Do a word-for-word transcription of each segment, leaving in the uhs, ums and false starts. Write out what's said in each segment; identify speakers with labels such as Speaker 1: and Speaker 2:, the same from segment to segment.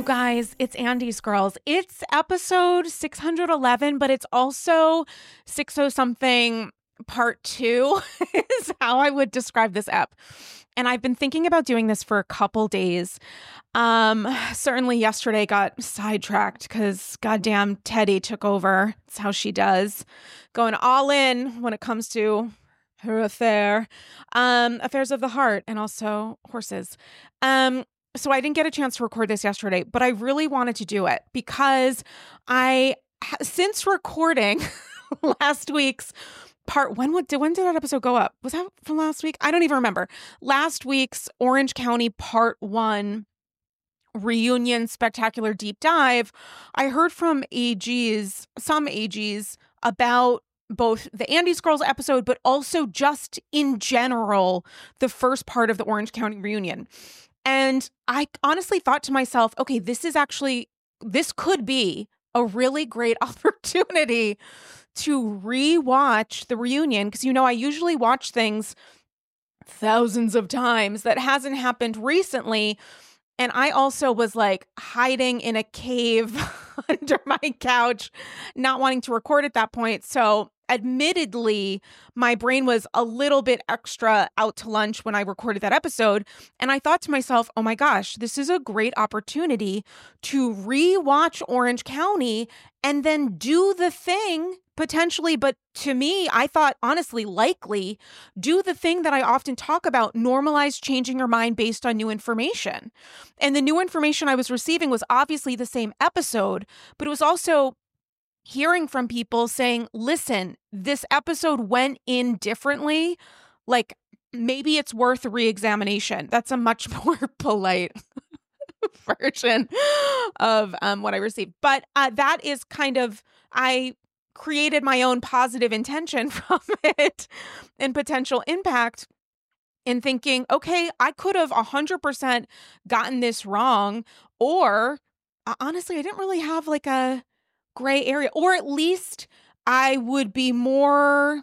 Speaker 1: guys, it's Andy's Girls. It's episode six hundred eleven, but it's also six oh something part two is how I would describe this ep. And I've been thinking about doing this for a couple days. Um, certainly yesterday got sidetracked because goddamn Teddy took over. It's how she does. Going all in when it comes to her affair, um, affairs of the heart, and also horses. Um, so I didn't get a chance to record this yesterday, but I really wanted to do it because I, since recording last week's part, when would, when did that episode go up? Was that from last week? I don't even remember. Last week's Orange County Part One reunion spectacular deep dive, I heard from A Gs, some A Gs, about both the Andy's Girls episode, but also just in general, the first part of the Orange County reunion. And I honestly thought to myself, okay, this is actually, this could be a really great opportunity to rewatch the reunion. Because, you know, I usually watch things thousands of times. That hasn't happened recently. And I also was like hiding in a cave under my couch, not wanting to record at that point. So admittedly, my brain was a little bit extra out to lunch when I recorded that episode. And I thought to myself, oh my gosh, this is a great opportunity to rewatch Orange County and then do the thing potentially, but to me, I thought honestly, likely, do the thing that I often talk about, normalize changing your mind based on new information. And the new information I was receiving was obviously the same episode, but it was also hearing from people saying, listen, this episode went in differently. Like, maybe it's worth re-examination. That's a much more polite version of um, what I received. But uh, that is kind of, I created my own positive intention from it and potential impact in thinking, okay, I could have one hundred percent gotten this wrong. Or uh, honestly, I didn't really have like a gray area, or at least I would be more,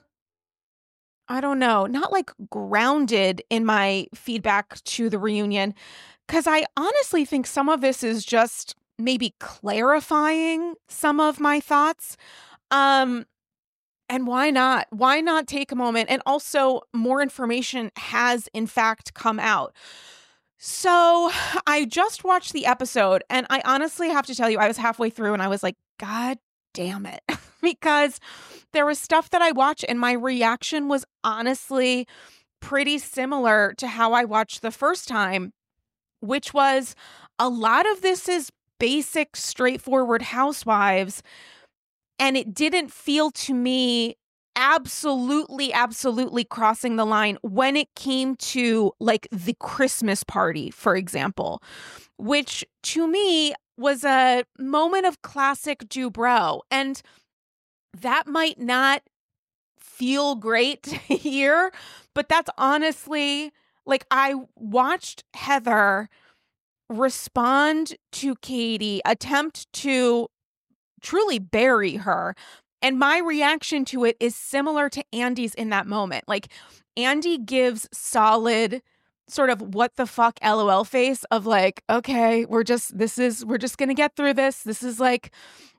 Speaker 1: I don't know, not like grounded in my feedback to the reunion. Because I honestly think some of this is just maybe clarifying some of my thoughts. Um, and why not? Why not take a moment? And also, more information has in fact come out. So I just watched the episode, and I honestly have to tell you, I was halfway through and I was like, God damn it. Because there was stuff that I watched and my reaction was honestly pretty similar to how I watched the first time, which was a lot of this is basic, straightforward housewives. And it didn't feel to me absolutely, absolutely crossing the line when it came to like the Christmas party, for example, which to me was a moment of classic Dubrow. And that might not feel great to hear, but that's honestly, like, I watched Heather respond to Katie, attempt to truly bury her. And my reaction to it is similar to Andy's in that moment. Like, Andy gives solid sort of what the fuck LOL face of like, okay, we're just, this is, we're just going to get through this. This is like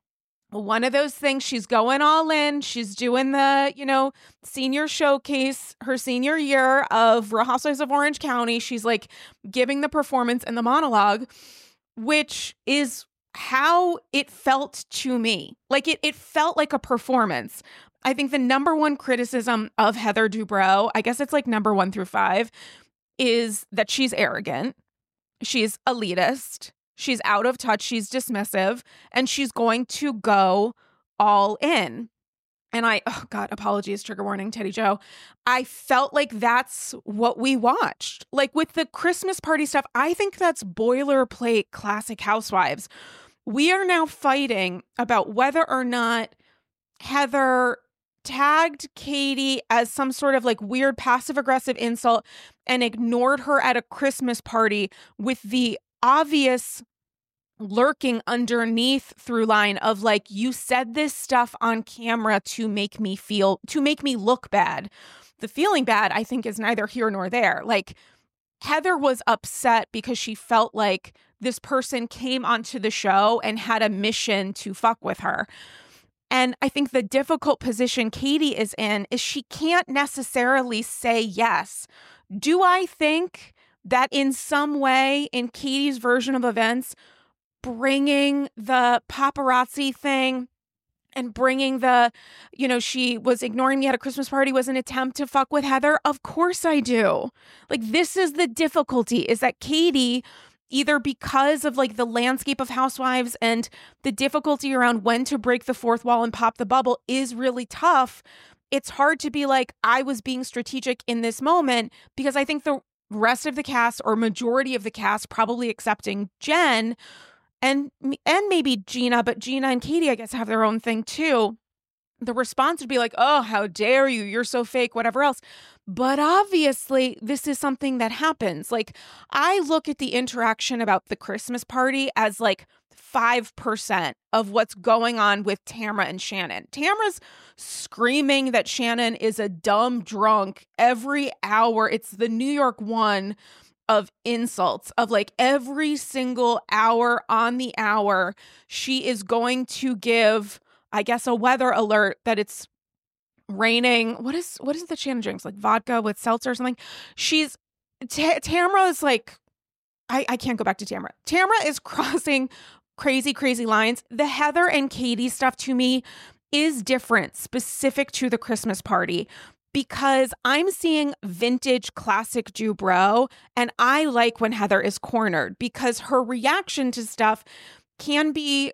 Speaker 1: one of those things. She's going all in. She's doing the, you know, senior showcase, her senior year of Real Housewives of Orange County. She's like giving the performance and the monologue, which is how it felt to me. Like it, it felt like a performance. I think the number one criticism of Heather Dubrow, I guess it's like number one through five, is that she's arrogant, she's elitist, she's out of touch, she's dismissive, and she's going to go all in. And I, oh God, apologies, trigger warning, Teddy Joe. I felt like that's what we watched. Like with the Christmas party stuff, I think that's boilerplate classic housewives. We are now fighting about whether or not Heather tagged Katie as some sort of like weird passive aggressive insult and ignored her at a Christmas party, with the obvious lurking underneath through line of like, you said this stuff on camera to make me feel, to make me look bad. The feeling bad, I think, is neither here nor there. Like, Heather was upset because she felt like this person came onto the show and had a mission to fuck with her. And I think the difficult position Katie is in is she can't necessarily say yes. Do I think that in some way, in Katie's version of events, bringing the paparazzi thing and bringing the, you know, she was ignoring me at a Christmas party was an attempt to fuck with Heather? Of course I do. Like, this is the difficulty, is that Katie, either because of like the landscape of Housewives and the difficulty around when to break the fourth wall and pop the bubble is really tough. It's hard to be like, I was being strategic in this moment, because I think the rest of the cast, or majority of the cast, probably excepting Jen and and maybe Gina, but Gina and Katie, I guess, have their own thing too. The response would be like, oh, how dare you? You're so fake, whatever else. But obviously, this is something that happens. Like, I look at the interaction about the Christmas party as like five percent of what's going on with Tamra and Shannon. Tamra's screaming that Shannon is a dumb drunk every hour. It's the New York one of insults, of like every single hour on the hour, she is going to give, I guess, a weather alert that it's raining. What is, what is the Shannon drinks? Like vodka with seltzer or something? She's, T- Tamra is like, I, I can't go back to Tamra. Tamra is crossing crazy, crazy lines. The Heather and Katie stuff to me is different, specific to the Christmas party, because I'm seeing vintage classic Dubrow, and I like when Heather is cornered, because her reaction to stuff can be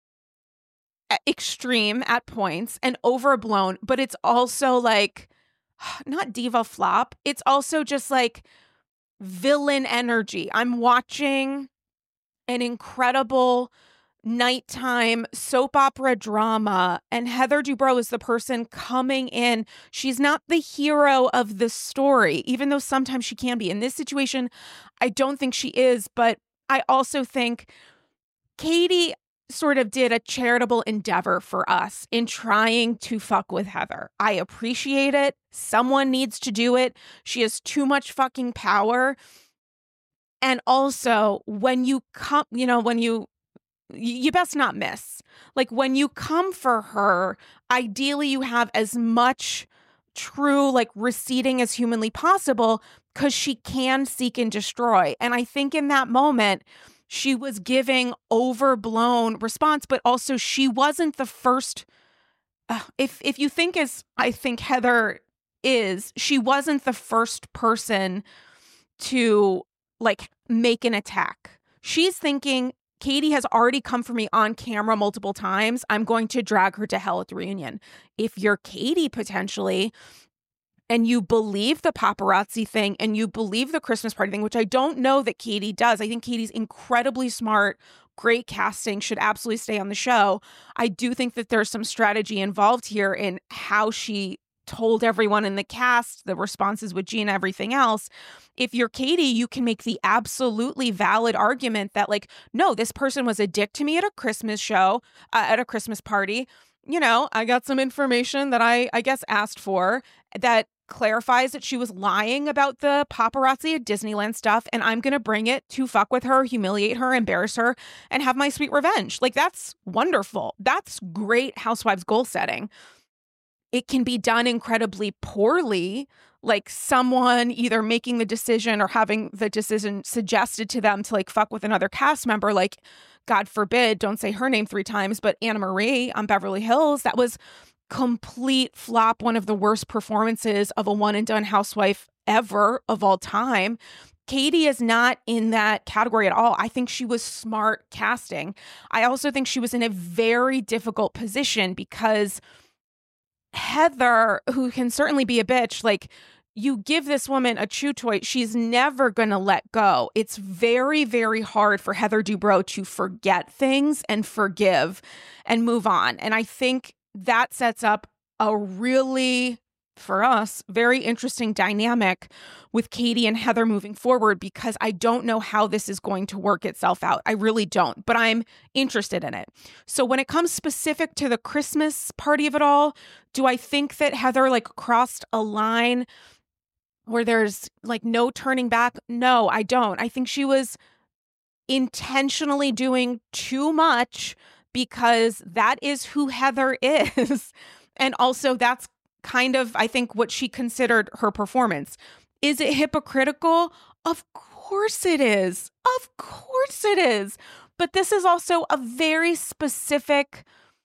Speaker 1: extreme at points and overblown, but it's also like, not diva flop, it's also just like villain energy. I'm watching an incredible nighttime soap opera drama, and Heather Dubrow is the person coming in. She's not the hero of the story, even though sometimes she can be. In this situation, I don't think she is, but I also think Katie sort of did a charitable endeavor for us in trying to fuck with Heather. I appreciate it. Someone needs to do it. She has too much fucking power. And also, when you come, you know, when you you best not miss. Like, when you come for her, ideally you have as much true, like, receding as humanly possible, because she can seek and destroy. And I think in that moment, she was giving overblown response, but also she wasn't the first. Uh, if if you think as I think Heather is, she wasn't the first person to like make an attack. She's thinking, Katie has already come for me on camera multiple times. I'm going to drag her to hell at the reunion. If you're Katie potentially, and you believe the paparazzi thing and you believe the Christmas party thing, which I don't know that Katie does. I think Katie's incredibly smart, great casting, should absolutely stay on the show. I do think that there's some strategy involved here in how she told everyone in the cast, the responses with Gina, everything else. If you're Katie, you can make the absolutely valid argument that, like, no, this person was a dick to me at a Christmas show, uh, at a Christmas party. You know, I got some information that I, I guess, asked for that clarifies that she was lying about the paparazzi at Disneyland stuff, and I'm going to bring it to fuck with her, humiliate her, embarrass her, and have my sweet revenge. Like, that's wonderful. That's great Housewives goal setting. It can be done incredibly poorly, like someone either making the decision or having the decision suggested to them to like fuck with another cast member, like, God forbid, don't say her name three times, but Anna Marie on Beverly Hills. That was complete flop, one of the worst performances of a one and done housewife ever of all time. Katie is not in that category at all. I think she was smart casting. I also think she was in a very difficult position because Heather, who can certainly be a bitch, like, you give this woman a chew toy, she's never going to let go. It's very, very hard for Heather Dubrow to forget things and forgive and move on. And I think that sets up a really, for us, very interesting dynamic with Katie and Heather moving forward, because I don't know how this is going to work itself out. I really don't, but I'm interested in it. So when it comes specific to the Christmas party of it all, do I think that Heather like crossed a line? where there's like no turning back. No, I don't. I think she was intentionally doing too much because that is who Heather is. And also that's kind of, I think, what she considered her performance. Is it hypocritical? Of course it is. Of course it is. But this is also a very specific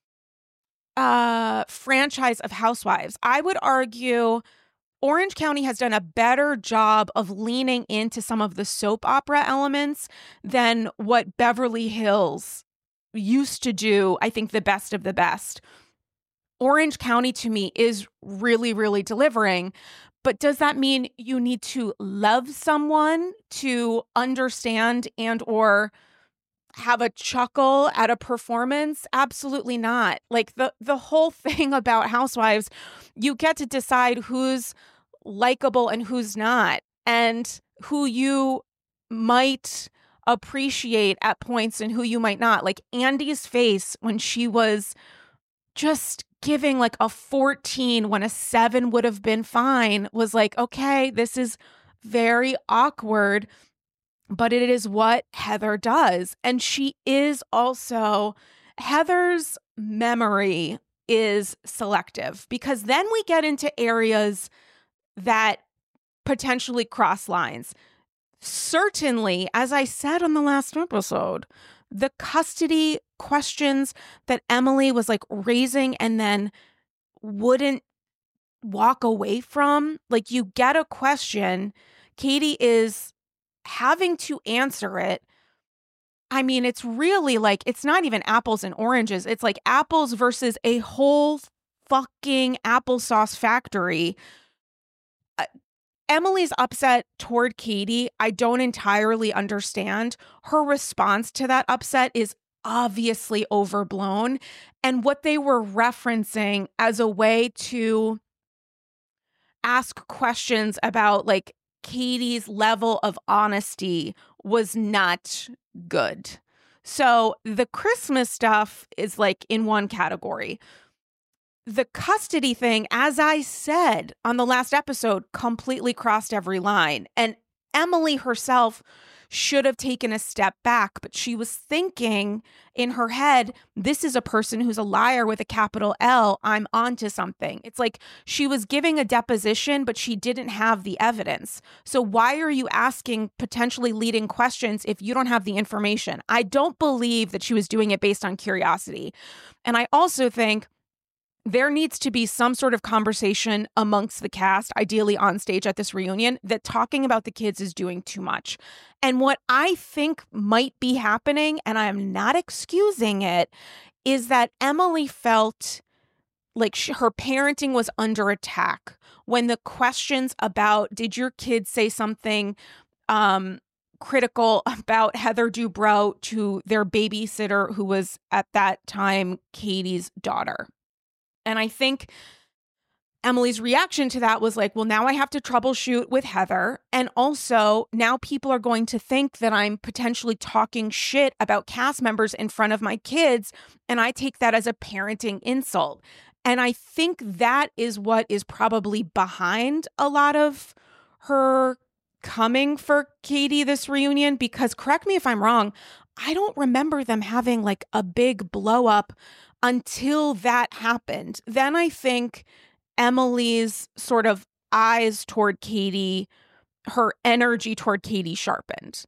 Speaker 1: uh, franchise of housewives. I would argue Orange County has done a better job of leaning into some of the soap opera elements than what Beverly Hills used to do, I think, the best of the best. Orange County, to me, is really, really delivering. But does that mean you need to love someone to understand and or have a chuckle at a performance? Absolutely not. Like the, the whole thing about Housewives, you get to decide who's likable and who's not, and who you might appreciate at points and who you might not. Like Andy's face when she was just giving like a fourteen when a seven would have been fine was like, okay, this is very awkward, but it is what Heather does. And she is also, Heather's memory is selective, because then we get into areas that potentially cross lines. Certainly, as I said on the last episode, the custody questions that Emily was like raising and then wouldn't walk away from. Like, you get a question, Katie is having to answer it. I mean, it's really like, it's not even apples and oranges. It's like apples versus a whole fucking applesauce factory. Uh, Emily's upset toward Katie, I don't entirely understand. Her response to that upset is obviously overblown. And what they were referencing as a way to ask questions about like Katie's level of honesty was not good. So the Christmas stuff is like in one category. The custody thing, as I said on the last episode, completely crossed every line. And Emily herself should have taken a step back, but she was thinking in her head, this is a person who's a liar with a capital L. I'm onto something. It's like she was giving a deposition, but she didn't have the evidence. So why are you asking potentially leading questions if you don't have the information? I don't believe that she was doing it based on curiosity. And I also think there needs to be some sort of conversation amongst the cast, ideally on stage at this reunion, that talking about the kids is doing too much. And what I think might be happening, and I'm not excusing it, is that Emily felt like she, her parenting was under attack when the questions about, did your kids say something um, critical about Heather Dubrow to their babysitter, who was at that time Katie's daughter. And I think Emily's reaction to that was like, well, now I have to troubleshoot with Heather. And also now people are going to think that I'm potentially talking shit about cast members in front of my kids. And I take that as a parenting insult. And I think that is what is probably behind a lot of her coming for Katie this reunion, because correct me if I'm wrong, I don't remember them having like a big blow up until that happened. Then I think Emily's sort of eyes toward Katie, her energy toward Katie sharpened.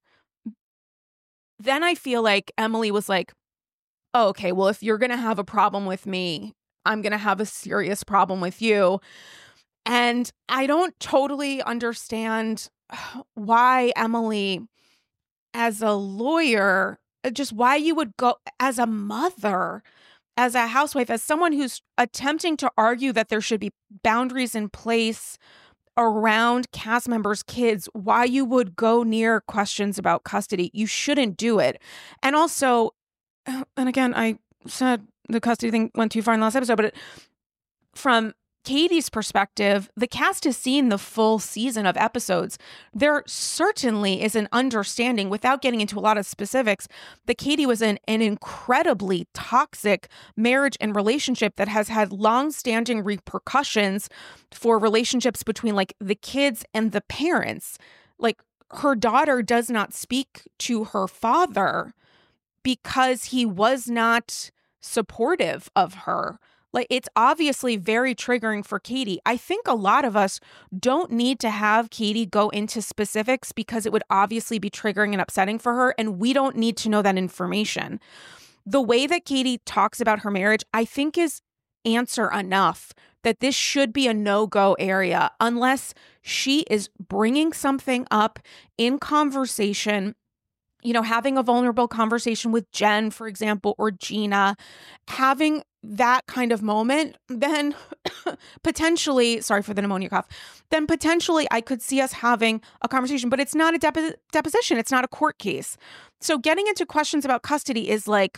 Speaker 1: Then I feel like Emily was like, oh, okay, well, if you're going to have a problem with me, I'm going to have a serious problem with you. And I don't totally understand why Emily, as a lawyer, just why you would go as a mother, as a housewife, as someone who's attempting to argue that there should be boundaries in place around cast members' kids, why you would go near questions about custody. You shouldn't do it. And also, and again, I said the custody thing went too far in the last episode, but it, from Katie's perspective, the cast has seen the full season of episodes. There certainly is an understanding, without getting into a lot of specifics, that Katie was in an incredibly toxic marriage and relationship that has had long-standing repercussions for relationships between like the kids and the parents. Like, her daughter does not speak to her father because he was not supportive of her. Like, it's obviously very triggering for Katie. I think a lot of us don't need to have Katie go into specifics because it would obviously be triggering and upsetting for her, and we don't need to know that information. The way that Katie talks about her marriage, I think, is answer enough that this should be a no-go area unless she is bringing something up in conversation, you know, having a vulnerable conversation with Jen, for example, or Gina, having that kind of moment, then potentially, sorry for the pneumonia cough, then potentially I could see us having a conversation, but it's not a depo- deposition. It's not a court case. So getting into questions about custody is like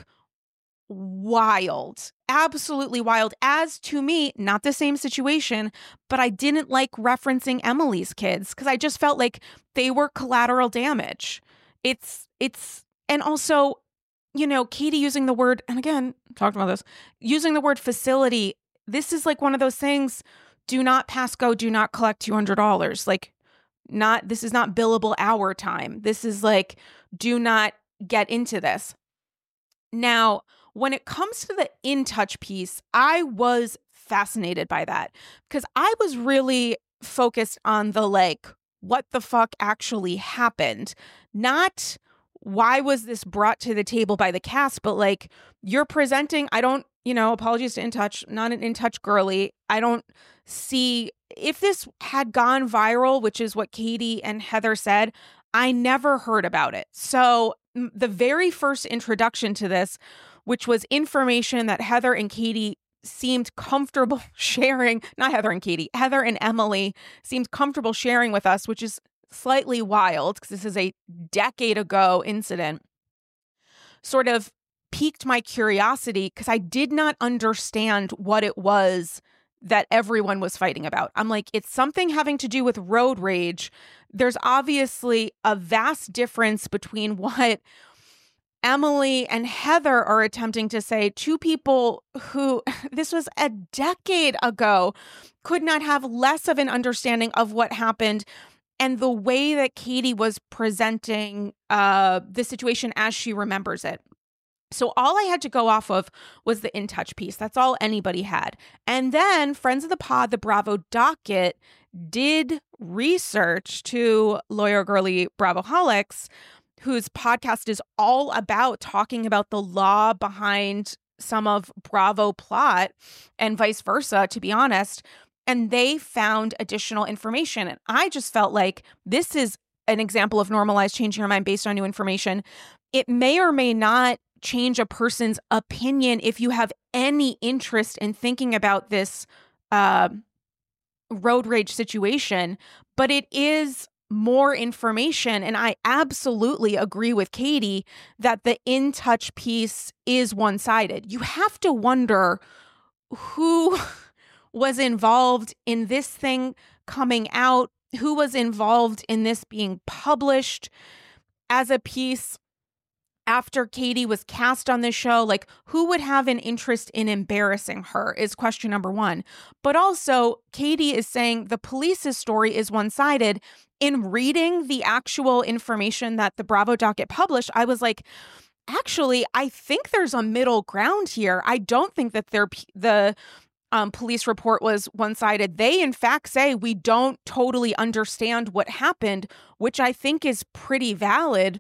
Speaker 1: wild, absolutely wild. As to me, not the same situation, but I didn't like referencing Emily's kids because I just felt like they were collateral damage. It's, it's, and also, you know, Katie using the word, and again, talked about this, using the word facility. This is like one of those things, do not pass go, do not collect two hundred dollars. Like, not, this is not billable hour time. This is like, do not get into this. Now, when it comes to the In Touch piece, I was fascinated by that because I was really focused on the like, what the fuck actually happened? Not why was this brought to the table by the cast, but like, you're presenting, I don't, you know, apologies to In Touch, not an In Touch girly. I don't see, if this had gone viral, which is what Katie and Heather said, I never heard about it. So the very first introduction to this, which was information that Heather and Katie seemed comfortable sharing, not Heather and Katie, Heather and Emily seemed comfortable sharing with us, which is slightly wild because this is a decade ago incident, sort of piqued my curiosity because I did not understand what it was that everyone was fighting about. I'm like, it's something having to do with road rage. There's obviously a vast difference between what Emily and Heather are attempting to say, two people who, this was a decade ago, could not have less of an understanding of what happened, and the way that Katie was presenting uh, the situation as she remembers it. So all I had to go off of was the In Touch piece. That's all anybody had. And then Friends of the Pod, the Bravo docket, did research to Lawyer Girly Bravoholics, whose podcast is all about talking about the law behind some of Bravo plot and vice versa, to be honest. And they found additional information. And I just felt like this is an example of normalized changing your mind based on new information. It may or may not change a person's opinion if you have any interest in thinking about this uh, road rage situation, but it is more information. And I absolutely agree with Katie that the In Touch piece is one-sided. You have to wonder who was involved in this thing coming out, who was involved in this being published as a piece after Katie was cast on this show. Like, who would have an interest in embarrassing her is question number one. But also, Katie is saying the police's story is one-sided. In reading the actual information that the Bravo docket published, I was like, actually, I think there's a middle ground here. I don't think that they're, the um, police report was one-sided. They, in fact, say we don't totally understand what happened, which I think is pretty valid.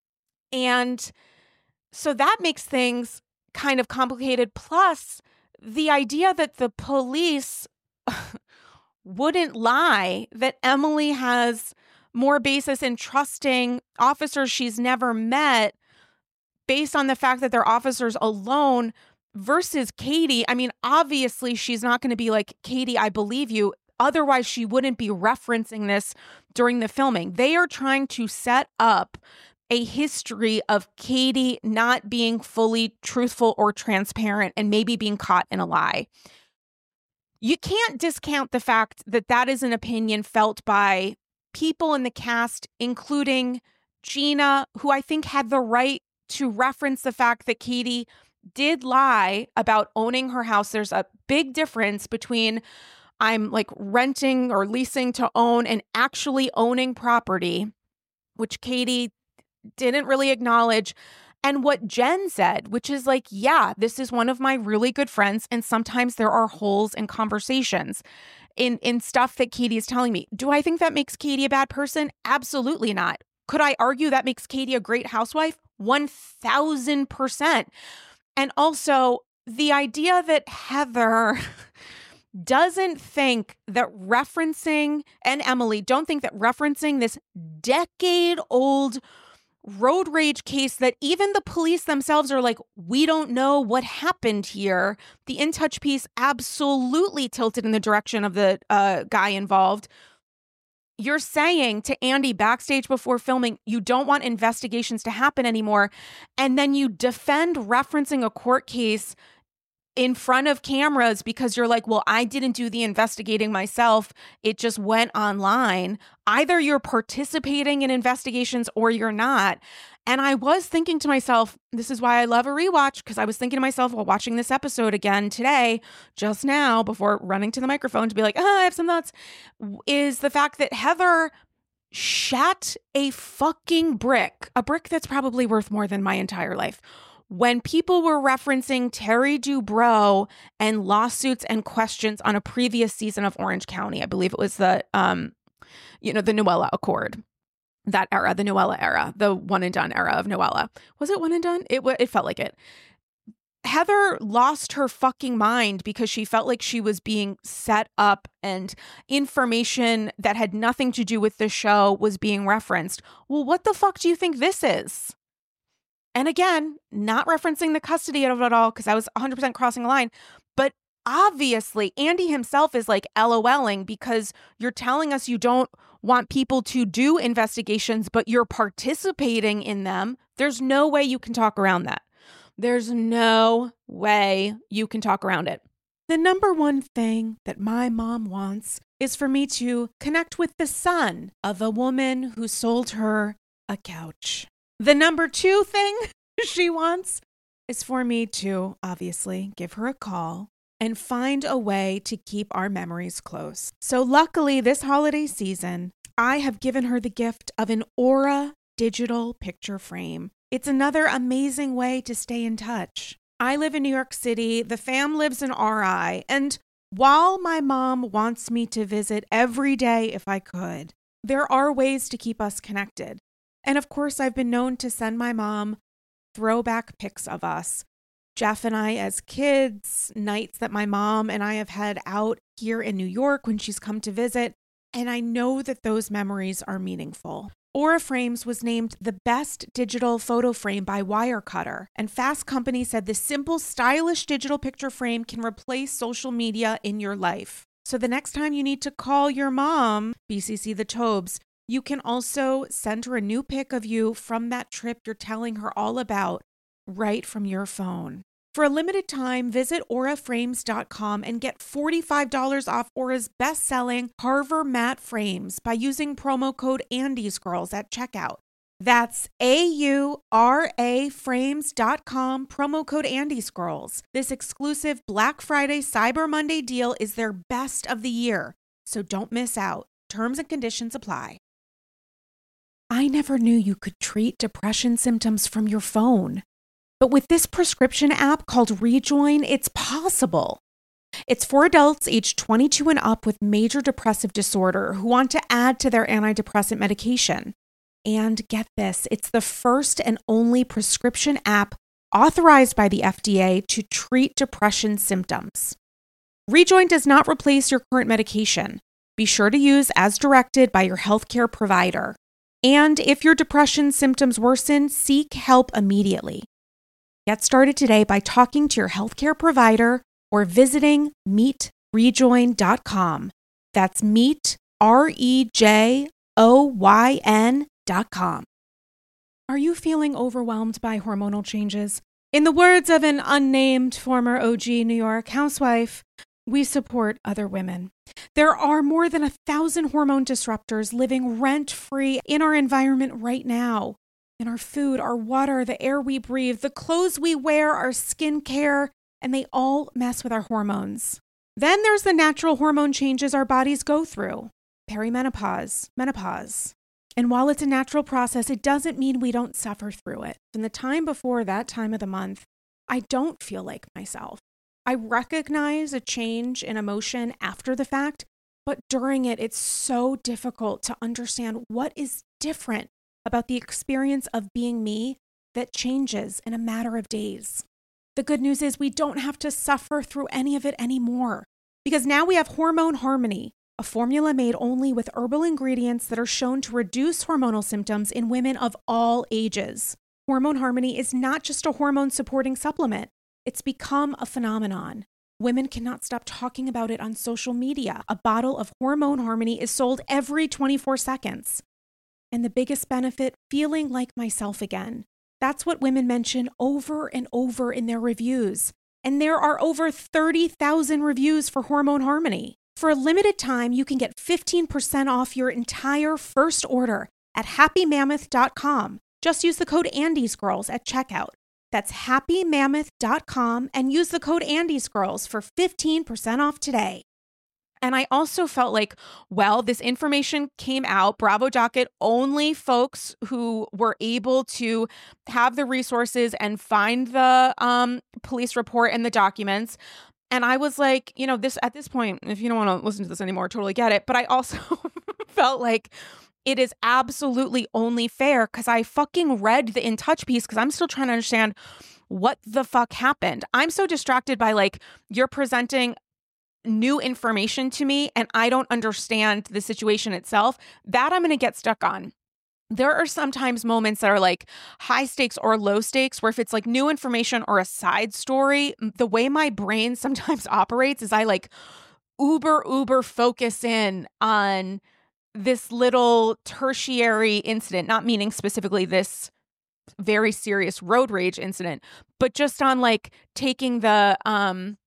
Speaker 1: And so that makes things kind of complicated. Plus, the idea that the police wouldn't lie, that Emily has more basis in trusting officers she's never met based on the fact that they're officers alone versus Katie. I mean, obviously, she's not going to be like, Katie, I believe you. Otherwise, she wouldn't be referencing this during the filming. They are trying to set up a history of Katie not being fully truthful or transparent and maybe being caught in a lie. you can't discount the fact that that is an opinion felt by people in the cast, including Gina, who I think had the right to reference the fact that Katie did lie about owning her house. There's a big difference between I'm like renting or leasing to own and actually owning property, which Katie didn't really acknowledge. And what Jen said, which is like, yeah, this is one of my really good friends. And sometimes there are holes in conversations in, in stuff that Katie is telling me. Do I think that makes Katie a bad person? Absolutely not. Could I argue that makes Katie a great housewife? one thousand percent. And also the idea that Heather doesn't think that referencing, and Emily don't think that referencing this decade old road rage case that even the police themselves are like, we don't know what happened here. The In Touch piece absolutely tilted in the direction of the uh, guy involved. You're saying to Andy backstage before filming, you don't want investigations to happen anymore. And then you defend referencing a court case in front of cameras because you're like, well, I didn't do the investigating myself. It just went online. Either you're participating in investigations or you're not. And I was thinking to myself, this is why I love a rewatch, because I was thinking to myself while watching this episode again today, just now, before running to the microphone to be like, oh, I have some thoughts, is the fact that Heather shat a fucking brick, a brick that's probably worth more than my entire life, when people were referencing Terry Dubrow and lawsuits and questions on a previous season of Orange County. I believe it was the, um, you know, the Noella Accord, that era, the Noella era, the one and done era of Noella. Was it one and done? It it felt like it. Heather lost her fucking mind because she felt like she was being set up and information that had nothing to do with the show was being referenced. Well, what the fuck do you think this is? And again, not referencing the custody of it all because I was one hundred percent crossing a line. But obviously, Andy himself is like LOLing because you're telling us you don't want people to do investigations, but you're participating in them. There's no way you can talk around that. There's no way you can talk around it. The number one thing that my mom wants is for me to connect with the son of a woman who sold her a couch. The number two thing she wants is for me to obviously give her a call and find a way to keep our memories close. So luckily this holiday season, I have given her the gift of an Aura digital picture frame. It's another amazing way to stay in touch. I live in New York City. The fam lives in R I. And while my mom wants me to visit every day if I could, there are ways to keep us connected. And of course, I've been known to send my mom throwback pics of us. Jeff and I as kids, nights that my mom and I have had out here in New York when she's come to visit. And I know that those memories are meaningful. Aura Frames was named the best digital photo frame by Wirecutter. And Fast Company said the simple, stylish digital picture frame can replace social media in your life. So the next time you need to call your mom, B C C the Tobes, you can also send her a new pic of you from that trip you're telling her all about right from your phone. For a limited time, visit aura frames dot com and get forty-five dollars off Aura's best-selling Carver matte frames by using promo code AndysGirls at checkout. That's A U R A frames dot com, promo code AndysGirls. This exclusive Black Friday Cyber Monday deal is their best of the year, so don't miss out. Terms and conditions apply. I never knew you could treat depression symptoms from your phone. But with this prescription app called Rejoin, it's possible. It's for adults aged twenty-two and up with major depressive disorder who want to add to their antidepressant medication. And get this, it's the first and only prescription app authorized by the F D A to treat depression symptoms. Rejoin does not replace your current medication. Be sure to use as directed by your healthcare provider. And if your depression symptoms worsen, seek help immediately. Get started today by talking to your healthcare provider or visiting meet rejoin dot com. That's meet, R E J O Y N dot com. Are you feeling overwhelmed by hormonal changes? In the words of an unnamed former O G New York housewife, We support other women. There are more than a thousand hormone disruptors living rent-free in our environment right now. In our food, our water, the air we breathe, the clothes we wear, our skincare, and they all mess with our hormones. Then there's the natural hormone changes our bodies go through. Perimenopause, menopause. And while it's a natural process, it doesn't mean we don't suffer through it. In the time before that time of the month, I don't feel like myself. I recognize a change in emotion after the fact, but during it, it's so difficult to understand what is different about the experience of being me that changes in a matter of days. The good news is we don't have to suffer through any of it anymore, because now we have Hormone Harmony, a formula made only with herbal ingredients that are shown to reduce hormonal symptoms in women of all ages. Hormone Harmony is not just a hormone-supporting supplement. It's become a phenomenon. Women cannot stop talking about it on social media. A bottle of Hormone Harmony is sold every twenty-four seconds. And the biggest benefit, feeling like myself again. That's what women mention over and over in their reviews. And there are over thirty thousand reviews for Hormone Harmony. For a limited time, you can get fifteen percent off your entire first order at happy mammoth dot com. Just use the code AndysGirls at checkout. That's happy mammoth dot com and use the code AndysGirls for fifteen percent off today. And I also felt like, well, this information came out. Bravo Docket, only folks who were able to have the resources and find the um, police report and the documents. And I was like, you know, this at this point, if you don't want to listen to this anymore, totally get it. But I also felt like it is absolutely only fair because I fucking read the In Touch piece because I'm still trying to understand what the fuck happened. I'm so distracted by like, you're presenting new information to me and I don't understand the situation itself. That I'm going to get stuck on. There are sometimes moments that are like high stakes or low stakes where if it's like new information or a side story, the way my brain sometimes operates is I like uber, uber focus in on this little tertiary incident, not meaning specifically this very serious road rage incident, but just on like taking the, um,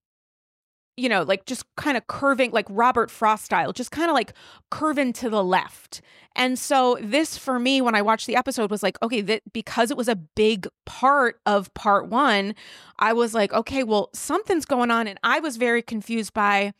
Speaker 1: you know, like just kind of curving, like Robert Frost style, just kind of like curving to the left. And so this for me, when I watched the episode was like, okay, that because it was a big part of part one, I was like, okay, well, something's going on. And I was very confused by,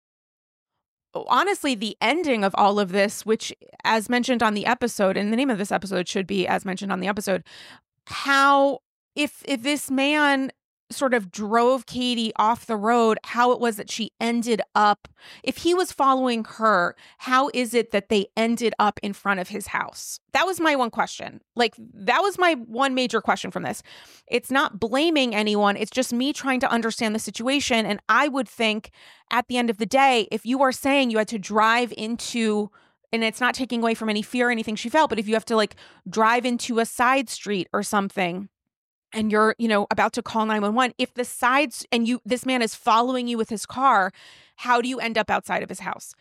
Speaker 1: honestly, the ending of all of this, which as mentioned on the episode, and the name of this episode should be as mentioned on the episode, how if if this man sort of drove Katie off the road, how it was that she ended up, if he was following her, how is it that they ended up in front of his house? That was my one question. Like, that was my one major question from this. It's not blaming anyone. It's just me trying to understand the situation. And I would think at the end of the day, if you are saying you had to drive into, and it's not taking away from any fear or anything she felt, but if you have to like drive into a side street or something, and you're, you know, about to call nine one one, if the sides and you, this man is following you with his car, how do you end up outside of his house?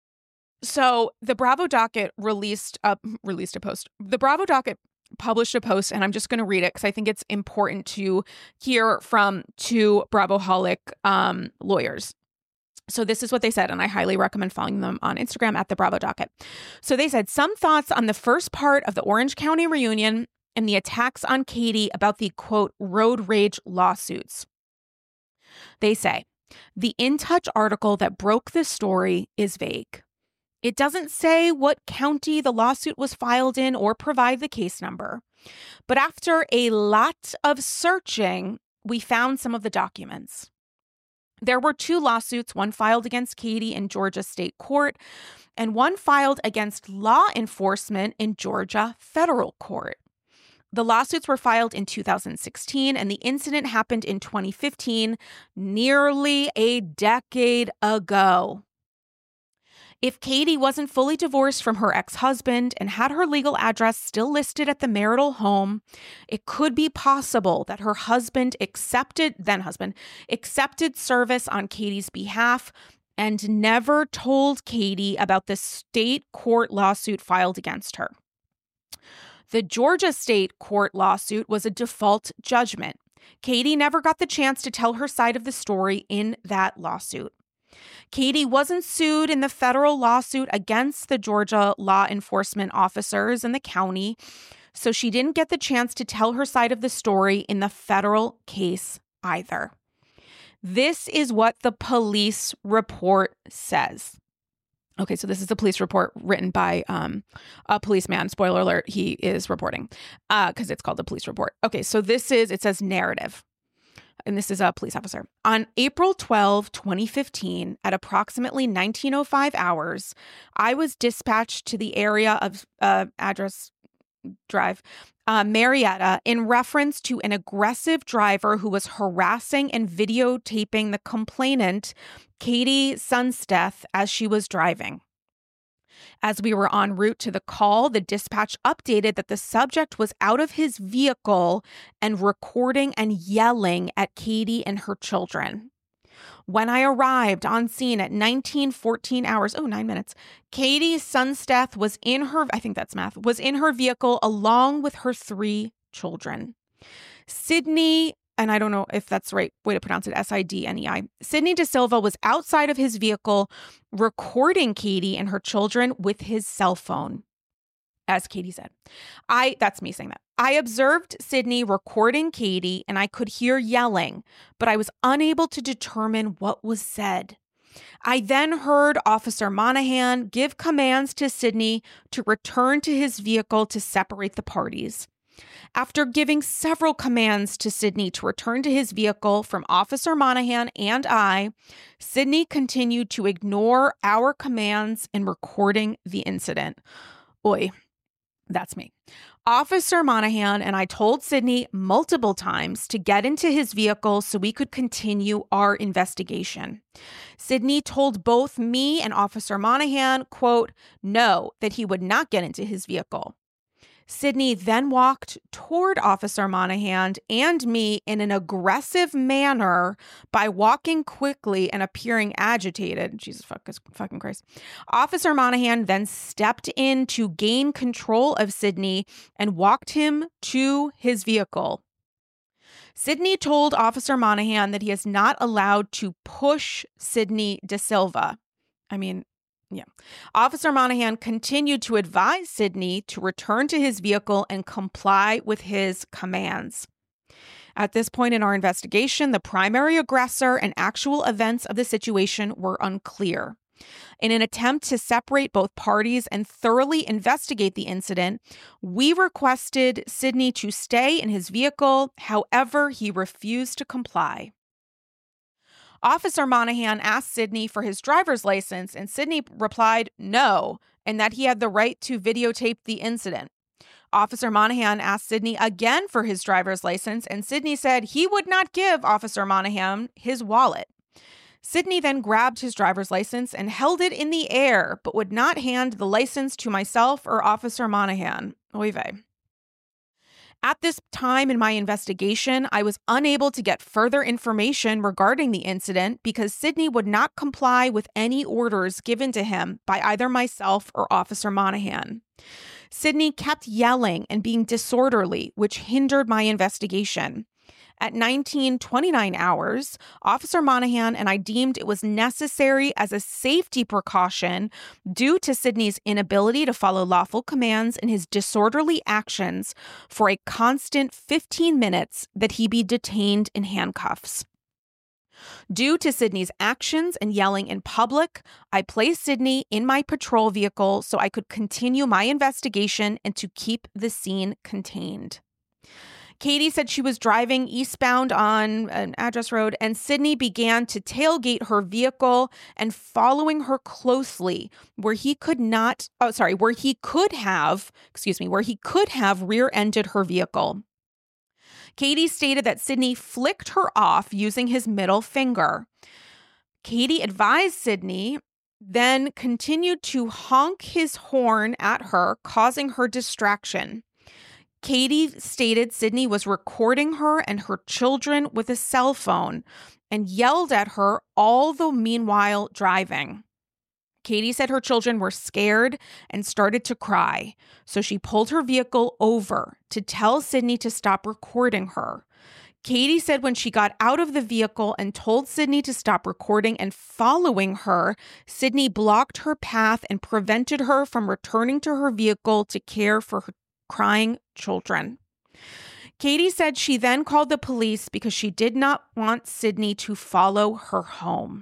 Speaker 1: So the Bravo Docket released a, released a post. The Bravo Docket published a post, and I'm just going to read it because I think it's important to hear from two Bravoholic um, lawyers. So this is what they said, and I highly recommend following them on Instagram at the Bravo Docket. So they said, some thoughts on the first part of the Orange County reunion and the attacks on Katie about the, quote, road rage lawsuits. They say, the In Touch article that broke this story is vague. It doesn't say what county the lawsuit was filed in or provide the case number. But after a lot of searching, we found some of the documents. There were two lawsuits, one filed against Katie in Georgia State Court and one filed against law enforcement in Georgia Federal Court. The lawsuits were filed in two thousand sixteen, and the incident happened in twenty fifteen, nearly a decade ago. If Katie wasn't fully divorced from her ex-husband and had her legal address still listed at the marital home, it could be possible that her husband accepted, then husband, accepted service on Katie's behalf and never told Katie about the state court lawsuit filed against her. The Georgia State Court lawsuit was a default judgment. Katie never got the chance to tell her side of the story in that lawsuit. Katie wasn't sued in the federal lawsuit against the Georgia law enforcement officers in the county, so she didn't get the chance to tell her side of the story in the federal case either. This is what the police report says. Okay, so this is a police report written by um, a policeman. Spoiler alert, he is reporting because uh, it's called the police report. Okay, so this is, it says narrative. And this is a police officer. On April twelfth, twenty fifteen, at approximately nineteen oh five hours, I was dispatched to the area of uh, address drive, uh, Marietta, in reference to an aggressive driver who was harassing and videotaping the complainant, Katie Sunsteth, as she was driving. As we were en route to the call, the dispatch updated that the subject was out of his vehicle and recording and yelling at Katie and her children. When I arrived on scene at nineteen fourteen hours, oh, nine minutes, Katie Sunsteth was in her, I think that's math, was in her vehicle along with her three children. Sydney, and I don't know if that's the right way to pronounce it, S I D N E I, Sydney DeSilva was outside of his vehicle recording Katie and her children with his cell phone. As Katie said, I, that's me saying that. I observed Sydney recording Katie and I could hear yelling, but I was unable to determine what was said. I then heard Officer Monahan give commands to Sydney to return to his vehicle to separate the parties. After giving several commands to Sydney to return to his vehicle from Officer Monahan and I, Sydney continued to ignore our commands in recording the incident. Oy. That's me. Officer Monahan and I told Sydney multiple times to get into his vehicle so we could continue our investigation. Sydney told both me and Officer Monahan, quote, no, that he would not get into his vehicle. Sydney then walked toward Officer Monahan and me in an aggressive manner by walking quickly and appearing agitated. Jesus fuck, fucking Christ. Officer Monahan then stepped in to gain control of Sydney and walked him to his vehicle. Sydney told Officer Monahan that he is not allowed to push Sydney DeSilva. I mean, Yeah. Officer Monahan continued to advise Sydney to return to his vehicle and comply with his commands. At this point in our investigation, the primary aggressor and actual events of the situation were unclear. In an attempt to separate both parties and thoroughly investigate the incident, we requested Sydney to stay in his vehicle. However, he refused to comply. Officer Monahan asked Sydney for his driver's license, and Sydney replied no, and that he had the right to videotape the incident. Officer Monahan asked Sydney again for his driver's license, and Sydney said he would not give Officer Monahan his wallet. Sydney then grabbed his driver's license and held it in the air, but would not hand the license to myself or Officer Monahan. Oy vey. At this time in my investigation, I was unable to get further information regarding the incident because Sydney would not comply with any orders given to him by either myself or Officer Monahan. Sydney kept yelling and being disorderly, which hindered my investigation. At nineteen twenty-nine hours, Officer Monahan and I deemed it was necessary as a safety precaution due to Sydney's inability to follow lawful commands and his disorderly actions for a constant fifteen minutes that he be detained in handcuffs. Due to Sydney's actions and yelling in public, I placed Sydney in my patrol vehicle so I could continue my investigation and to keep the scene contained. Katie said she was driving eastbound on an address road, and Sydney began to tailgate her vehicle and following her closely where he could not, oh, sorry, where he could have, excuse me, where he could have rear-ended her vehicle. Katie stated that Sydney flicked her off using his middle finger. Katie advised Sydney, then continued to honk his horn at her, causing her distraction. Katie stated Sydney was recording her and her children with a cell phone and yelled at her all the meanwhile driving. Katie said her children were scared and started to cry, so she pulled her vehicle over to tell Sydney to stop recording her. Katie said when she got out of the vehicle and told Sydney to stop recording and following her, Sydney blocked her path and prevented her from returning to her vehicle to care for her crying children. Katie said she then called the police because she did not want Sydney to follow her home.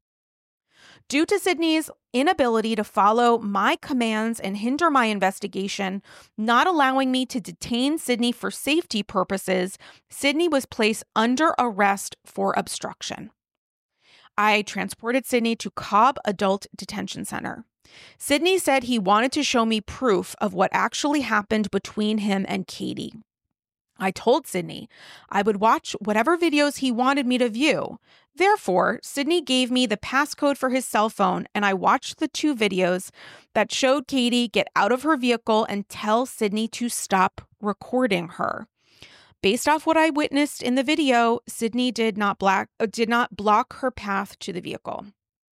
Speaker 1: Due to Sydney's inability to follow my commands and hinder my investigation, not allowing me to detain Sydney for safety purposes, Sydney was placed under arrest for obstruction. I transported Sydney to Cobb Adult Detention Center. Sydney said he wanted to show me proof of what actually happened between him and Katie. I told Sydney I would watch whatever videos he wanted me to view. Therefore, Sydney gave me the passcode for his cell phone, and I watched the two videos that showed Katie get out of her vehicle and tell Sydney to stop recording her. Based off what I witnessed in the video, Sydney did not black, uh, did not block her path to the vehicle.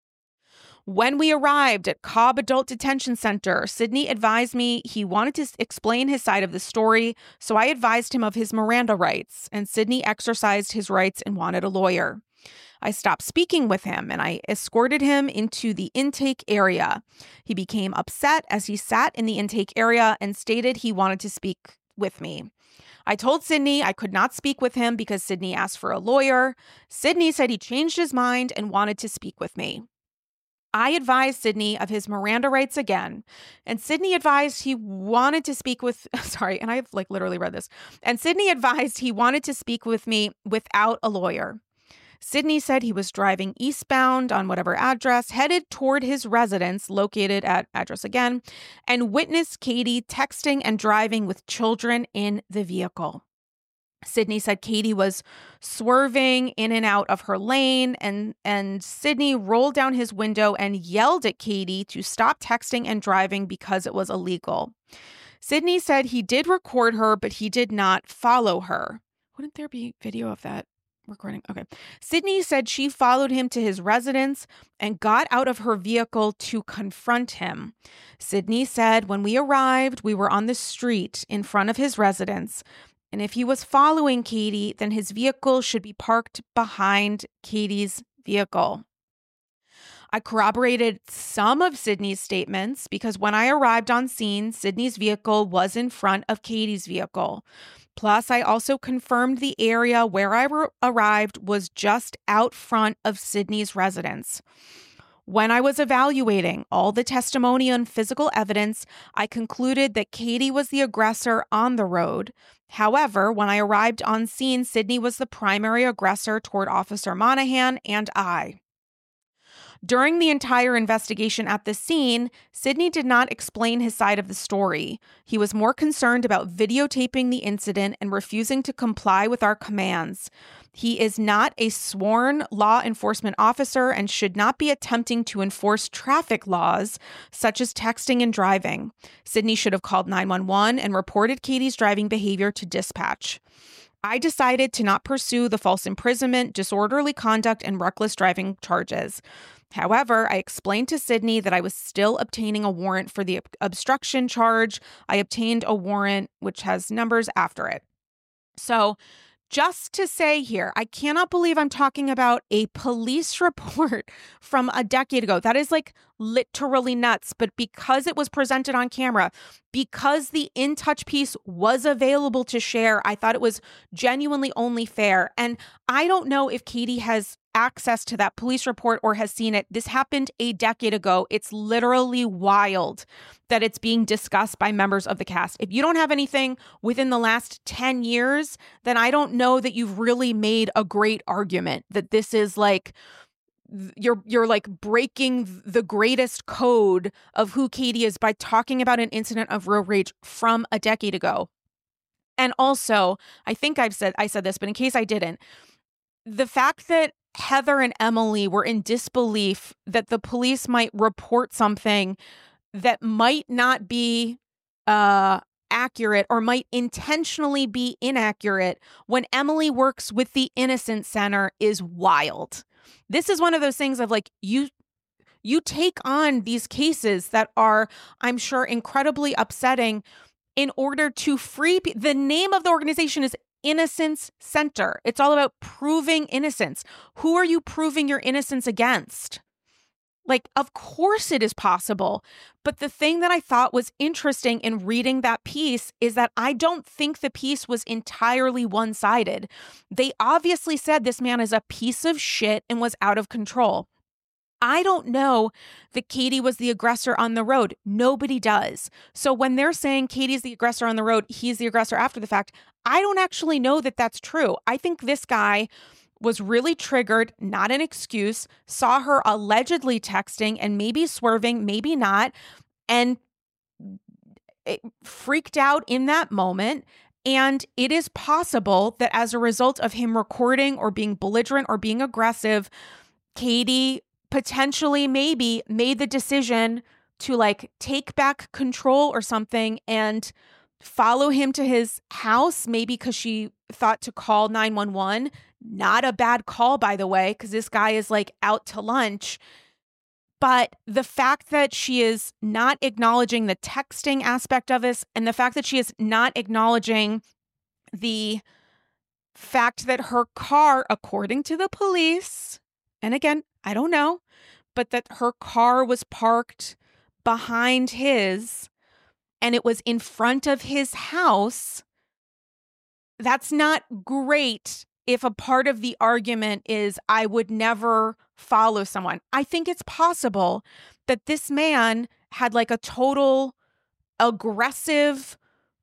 Speaker 1: When we arrived at Cobb Adult Detention Center, Sydney advised me he wanted to explain his side of the story, so I advised him of his Miranda rights, and Sydney exercised his rights and wanted a lawyer. I stopped speaking with him and I escorted him into the intake area. He became upset as he sat in the intake area and stated he wanted to speak with me. I told Sydney I could not speak with him because Sydney asked for a lawyer. Sydney said he changed his mind and wanted to speak with me. I advised Sydney of his Miranda rights again, and Sydney advised he wanted to speak with, sorry, and I've like literally read this, and Sydney advised he wanted to speak with me without a lawyer. Sydney said he was driving eastbound on whatever address, headed toward his residence located at address again, and witnessed Katie texting and driving with children in the vehicle. Sydney said Katie was swerving in and out of her lane, and, and Sydney rolled down his window and yelled at Katie to stop texting and driving because it was illegal. Sydney said he did record her, but he did not follow her. Wouldn't there be video of that recording? Okay. Sydney said she followed him to his residence and got out of her vehicle to confront him. Sydney said when we arrived, we were on the street in front of his residence. And if he was following Katie, then his vehicle should be parked behind Katie's vehicle. I corroborated some of Sydney's statements because when I arrived on scene, Sydney's vehicle was in front of Katie's vehicle. Plus, I also confirmed the area where I re- arrived was just out front of Sydney's residence. When I was evaluating all the testimony and physical evidence, I concluded that Katie was the aggressor on the road. However, when I arrived on scene, Sydney was the primary aggressor toward Officer Monahan and I. During the entire investigation at the scene, Sydney did not explain his side of the story. He was more concerned about videotaping the incident and refusing to comply with our commands. He is not a sworn law enforcement officer and should not be attempting to enforce traffic laws, such as texting and driving. Sydney should have called nine one one and reported Katie's driving behavior to dispatch. I decided to not pursue the false imprisonment, disorderly conduct, and reckless driving charges. However, I explained to Sydney that I was still obtaining a warrant for the obstruction charge. I obtained a warrant which has numbers after it. So, just to say here, I cannot believe I'm talking about a police report from a decade ago. That is like literally nuts. But because it was presented on camera, because the In Touch piece was available to share, I thought it was genuinely only fair. And I don't know if Katie has access to that police report or has seen it. This happened a decade ago. It's literally wild that it's being discussed by members of the cast. If you don't have anything within the last ten years, then I don't know that you've really made a great argument that this is like you're you're like breaking the greatest code of who Katie is by talking about an incident of road rage from a decade ago. And also, I think I've said I said this, but in case I didn't, the fact that Heather and Emily were in disbelief that the police might report something that might not be uh, accurate or might intentionally be inaccurate when Emily works with the Innocence Center is wild. This is one of those things of like, you you take on these cases that are, I'm sure, incredibly upsetting in order to free pe- the name of the organization is Innocence Center. It's all about proving innocence. Who are you proving your innocence against? Like, of course it is possible. But the thing that I thought was interesting in reading that piece is that I don't think the piece was entirely one-sided. They obviously said this man is a piece of shit and was out of control. I don't know that Katie was the aggressor on the road. Nobody does. So when they're saying Katie's the aggressor on the road, he's the aggressor after the fact, I don't actually know that that's true. I think this guy was really triggered, not an excuse, saw her allegedly texting and maybe swerving, maybe not, and it freaked out in that moment. And it is possible that as a result of him recording or being belligerent or being aggressive, Katie potentially maybe made the decision to like take back control or something and follow him to his house, maybe because she thought to call nine one one. Not a bad call, by the way, because this guy is like out to lunch. But the fact that she is not acknowledging the texting aspect of this, and the fact that she is not acknowledging the fact that her car, according to the police, and again, I don't know, but that her car was parked behind his and it was in front of his house, that's not great if a part of the argument is I would never follow someone. I think it's possible that this man had like a total aggressive,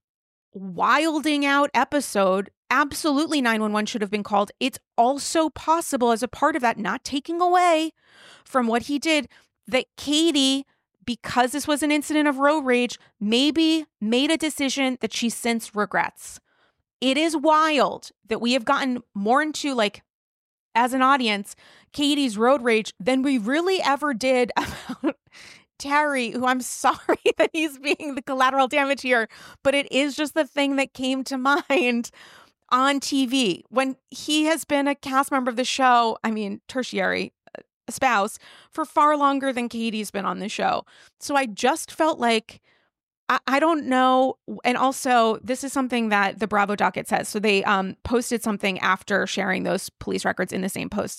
Speaker 1: wilding out episode. Absolutely nine one one should have been called. It's also possible as a part of that, not taking away from what he did, that Katie, because this was an incident of road rage, maybe made a decision that she since regrets. It is wild that we have gotten more into, like, as an audience, Katie's road rage than we really ever did about Terry, who I'm sorry that he's being the collateral damage here, but it is just the thing that came to mind on T V when he has been a cast member of the show, I mean, tertiary spouse, for far longer than Katie's been on the show. So I just felt like, I, I don't know. And also, this is something that the Bravo docket says. So they um, posted something after sharing those police records in the same post.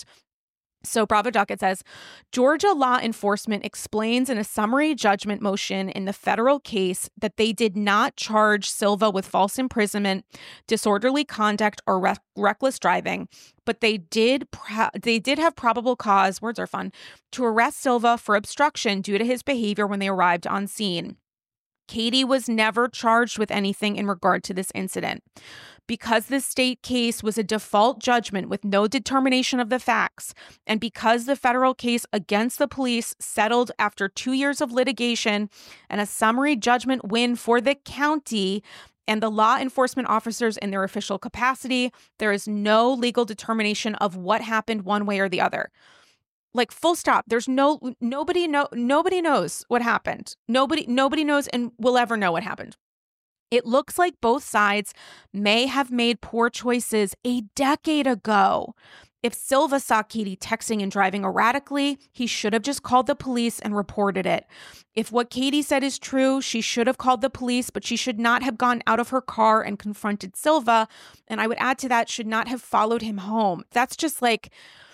Speaker 1: So Bravo docket says, Georgia law enforcement explains in a summary judgment motion in the federal case that they did not charge Silva with false imprisonment, disorderly conduct, or re- reckless driving, but they did pro- they did have probable cause, words are fun, to arrest Silva for obstruction due to his behavior when they arrived on scene. Katie was never charged with anything in regard to this incident. Because this state case was a default judgment with no determination of the facts, and because the federal case against the police settled after two years of litigation and a summary judgment win for the county and the law enforcement officers in their official capacity, there is no legal determination of what happened one way or the other. Like, full stop. There's no, nobody know, nobody knows what happened. Nobody, nobody knows and will ever know what happened. It looks like both sides may have made poor choices a decade ago. If Silva saw Katie texting and driving erratically, he should have just called the police and reported it. If what Katie said is true, she should have called the police, but she should not have gone out of her car and confronted Silva. And I would add to that, should not have followed him home. That's just like,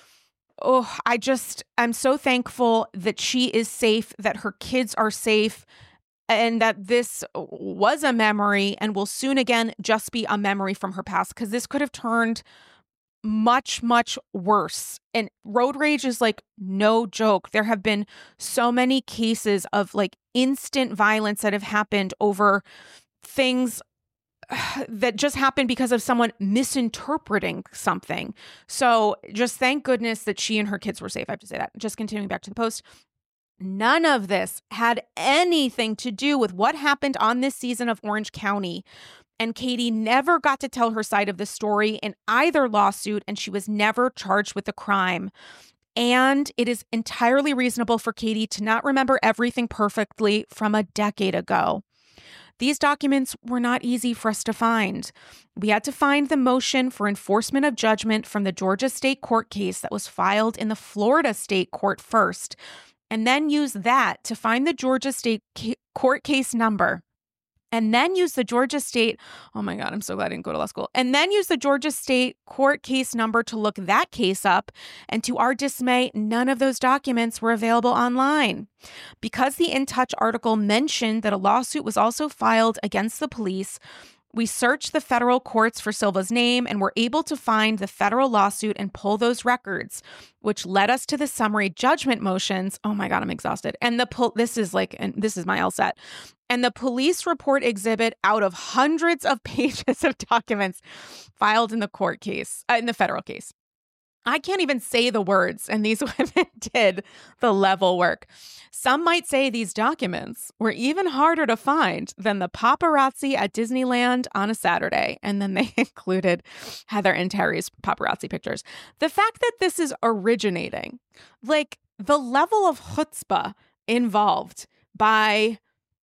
Speaker 1: oh, I just, I'm so thankful that she is safe, that her kids are safe, and that this was a memory and will soon again just be a memory from her past, because this could have turned much, much worse. And road rage is like no joke. There have been so many cases of like instant violence that have happened over things that just happened because of someone misinterpreting something. So just thank goodness that she and her kids were safe. I have to say that. Just continuing back to the post. None of this had anything to do with what happened on this season of Orange County. And Katie never got to tell her side of the story in either lawsuit, and she was never charged with the crime. And it is entirely reasonable for Katie to not remember everything perfectly from a decade ago. These documents were not easy for us to find. We had to find the motion for enforcement of judgment from the Georgia state court case that was filed in the Florida state court first, and then use that to find the Georgia state ca- court case number. and then use the Georgia State, oh my God, I'm so glad I didn't go to law school, and then use the Georgia State court case number to look that case up. And to our dismay, none of those documents were available online. Because the In Touch article mentioned that a lawsuit was also filed against the police, we searched the federal courts for Silva's name and were able to find the federal lawsuit and pull those records, which led us to the summary judgment motions. Oh my God, I'm exhausted. And the pol- this is like, and this is my LSAT. And the police report exhibit out of hundreds of pages of documents filed in the court case, uh, in the federal case. I can't even say the words, and these women did the level work. Some might say these documents were even harder to find than the paparazzi at Disneyland on a Saturday. And then they included Heather and Terry's paparazzi pictures. The fact that this is originating, like the level of chutzpah involved by,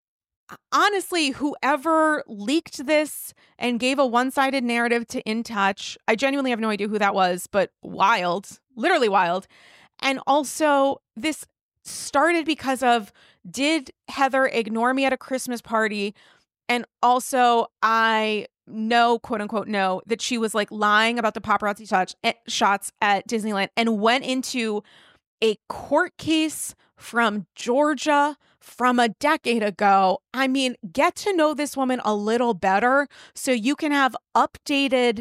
Speaker 1: honestly, whoever leaked this and gave a one-sided narrative to In Touch, I genuinely have no idea who that was, but wild, literally wild. And also, this started because of, did Heather ignore me at a Christmas party? And also, I know, quote unquote, know that she was like lying about the paparazzi touch, eh, shots at Disneyland and went into a court case from Georgia from a decade ago. I mean, get to know this woman a little better so you can have updated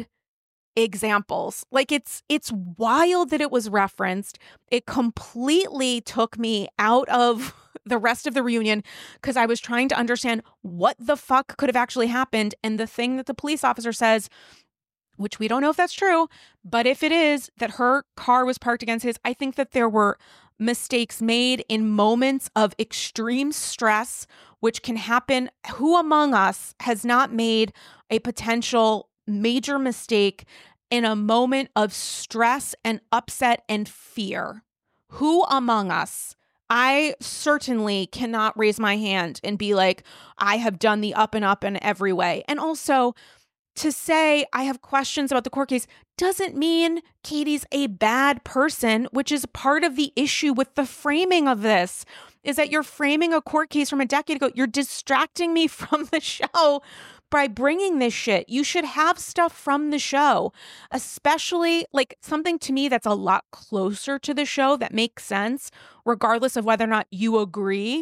Speaker 1: examples. Like it's it's wild that it was referenced. It completely took me out of the rest of the reunion because I was trying to understand what the fuck could have actually happened. And the thing that the police officer says, which we don't know if that's true, but if it is, that her car was parked against his, I think that there were mistakes made in moments of extreme stress, which can happen. Who among us has not made a potential major mistake in a moment of stress and upset and fear? Who among us? I certainly cannot raise my hand and be like, I have done the up and up in every way. And also, to say I have questions about the court case doesn't mean Katie's a bad person, which is part of the issue with the framing of this, is that you're framing a court case from a decade ago. You're distracting me from the show by bringing this shit. You should have stuff from the show, especially like something to me that's a lot closer to the show that makes sense, regardless of whether or not you agree,